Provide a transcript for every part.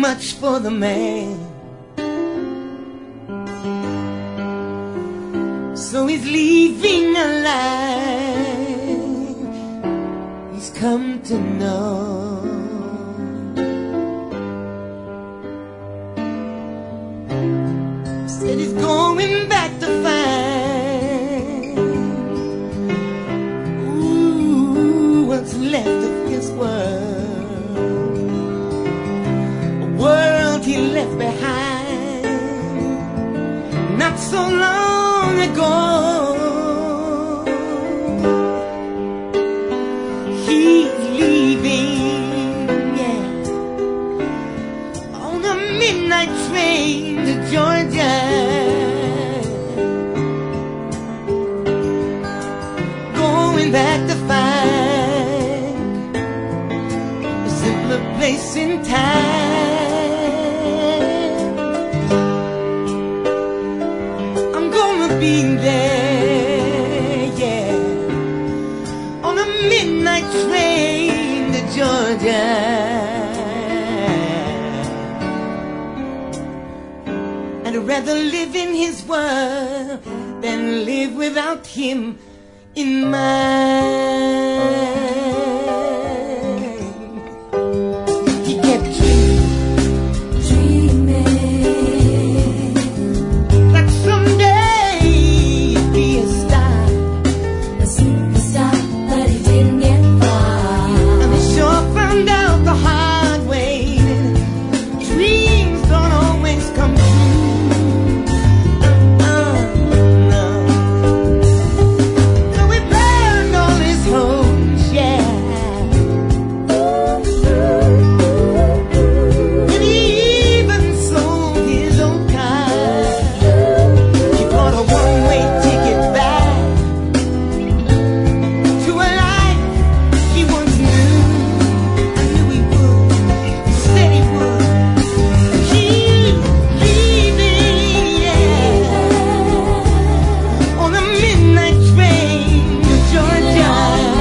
much for the man. So he's leaving a life he's come to know. Said he's going back to find what's left of his world, a world he left behind not so long ago. He's leaving, yeah, on a midnight train to Georgia, going back to find a simpler place in time. I'm gonna be there, yeah, on a midnight train to Georgia. I'd rather live in his world than live without him in mine. He kept dreaming that someday he'd be a star, A superstar, but he didn't get far. and he sure found out the hard way that dreams don't always come true. No. So he burned all his hopes, yeah, and he even sold his own car. He bought a one-way ticket back to a life he once knew. I knew he would. He said he would. He's leaving, yeah, on a midnight train to Georgia,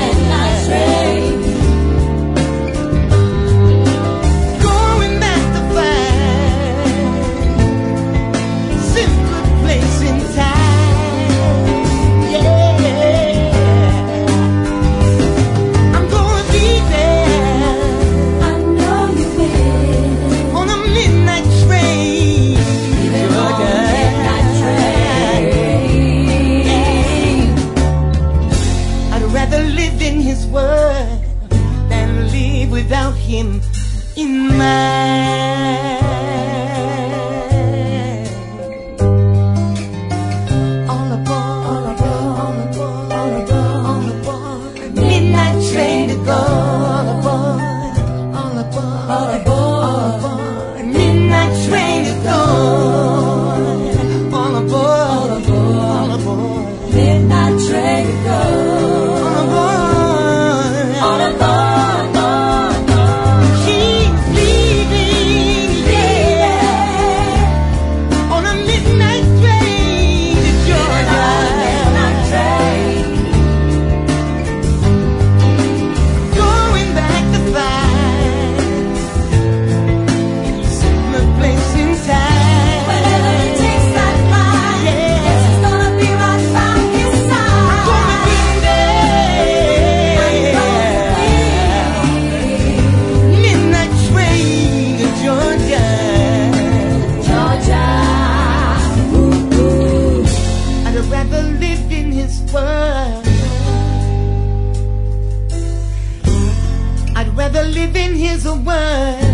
going back to find simpler place in time. Yeah, I'm gonna be there I know you will. on a midnight train to Georgia. I'd rather live in his world than live without him in mine. All aboard, all aboard, all aboard, all aboard, all aboard. Midnight train to go. All aboard, all aboard, all aboard, all aboard. Midnight train to go. All aboard, all aboard, all aboard. Midnight train to go. All aboard, All aboard, He's leaving, yeah, on a midnight train to Georgia, midnight train. going back to find a simpler place in time. Whenever he takes that ride, Yeah. guess it's gonna be right by his side. Gonna be there, midnight train to Georgia. Georgia. Ooh, ooh. I'd rather live in his world. I'd rather live in his world.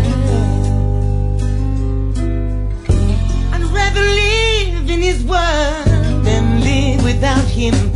I'd rather live in his world than live without him